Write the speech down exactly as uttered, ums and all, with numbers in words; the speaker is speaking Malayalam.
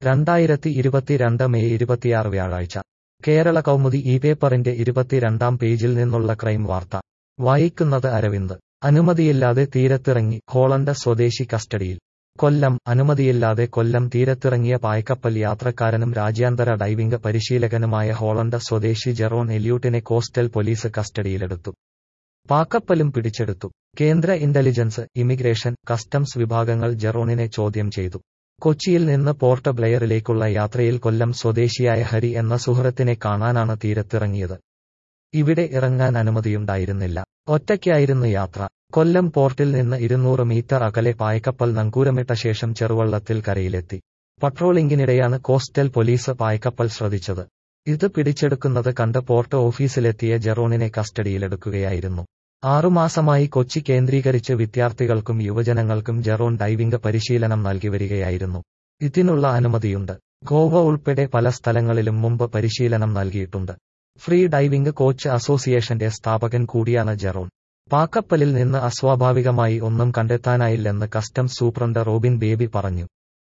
രണ്ടായിരത്തി ഇരുപത്തിരണ്ട് മെയ് ഇരുപത്തിയാറ് വ്യാഴാഴ്ച കേരള കൗമുദി ഈ പേപ്പറിന്റെ ഇരുപത്തിരണ്ടാം പേജിൽ നിന്നുള്ള ക്രൈം വാർത്ത വായിക്കുന്നത് അരവിന്ദ്. അനുമതിയില്ലാതെ തീരത്തിറങ്ങി ഹോളണ്ട് സ്വദേശി കസ്റ്റഡിയിൽ. കൊല്ലം. അനുമതിയില്ലാതെ കൊല്ലം തീരത്തിറങ്ങിയ പായ്ക്കപ്പൽ യാത്രക്കാരനും രാജ്യാന്തര ഡൈവിംഗ് പരിശീലകനുമായ ഹോളണ്ട് സ്വദേശി ജെറോൺ എല്യൂട്ടിനെ കോസ്റ്റൽ പോലീസ് കസ്റ്റഡിയിലെടുത്തു. പാക്കപ്പലും പിടിച്ചെടുത്തു. കേന്ദ്ര ഇന്റലിജൻസ്, ഇമിഗ്രേഷൻ, കസ്റ്റംസ് വിഭാഗങ്ങൾ ജെറോണിനെ ചോദ്യം ചെയ്തു. കൊച്ചിയിൽ നിന്ന് പോർട്ട് ബ്ലെയറിലേക്കുള്ള യാത്രയിൽ കൊല്ലം സ്വദേശിയായ ഹരി എന്ന സുഹൃത്തിനെ കാണാനാണ് തീരത്തിറങ്ങിയത്. ഇവിടെ ഇറങ്ങാൻ അനുമതിയുണ്ടായിരുന്നില്ല. ഒറ്റയ്ക്കായിരുന്നു യാത്ര. കൊല്ലം പോർട്ടിൽ നിന്ന് ഇരുന്നൂറ് മീറ്റർ അകലെ പായ്ക്കപ്പൽ നങ്കൂരമിട്ട ശേഷം ചെറുവള്ളത്തിൽ കരയിലെത്തി. പട്രോളിംഗിനിടെയാണ് കോസ്റ്റൽ പോലീസ് പായ്ക്കപ്പൽ ശ്രദ്ധിച്ചത്. ഇത് പിടിച്ചെടുക്കുന്നത് കണ്ട് പോർട്ട് ഓഫീസിലെത്തിയ ജെറോണിനെ കസ്റ്റഡിയിലെടുക്കുകയായിരുന്നു. ആറുമാസമായി കൊച്ചി കേന്ദ്രീകരിച്ച് വിദ്യാർത്ഥികൾക്കും യുവജനങ്ങൾക്കും ജെറോൺ ഡൈവിംഗ് പരിശീലനം നൽകി വരികയായിരുന്നു. ഇതിനുള്ള അനുമതിയുണ്ട്. ഗോവ ഉൾപ്പെടെ പല സ്ഥലങ്ങളിലും മുമ്പ് പരിശീലനം നൽകിയിട്ടുണ്ട്. ഫ്രീ ഡൈവിംഗ് കോച്ച് അസോസിയേഷന്റെ സ്ഥാപകൻ കൂടിയാണ് ജെറോൺ. പാക്കപ്പലിൽ നിന്ന് അസ്വാഭാവികമായി ഒന്നും കണ്ടെത്താനായില്ലെന്ന് കസ്റ്റംസ് സൂപ്രണ്ട് റോബിൻ ബേബി പറഞ്ഞു.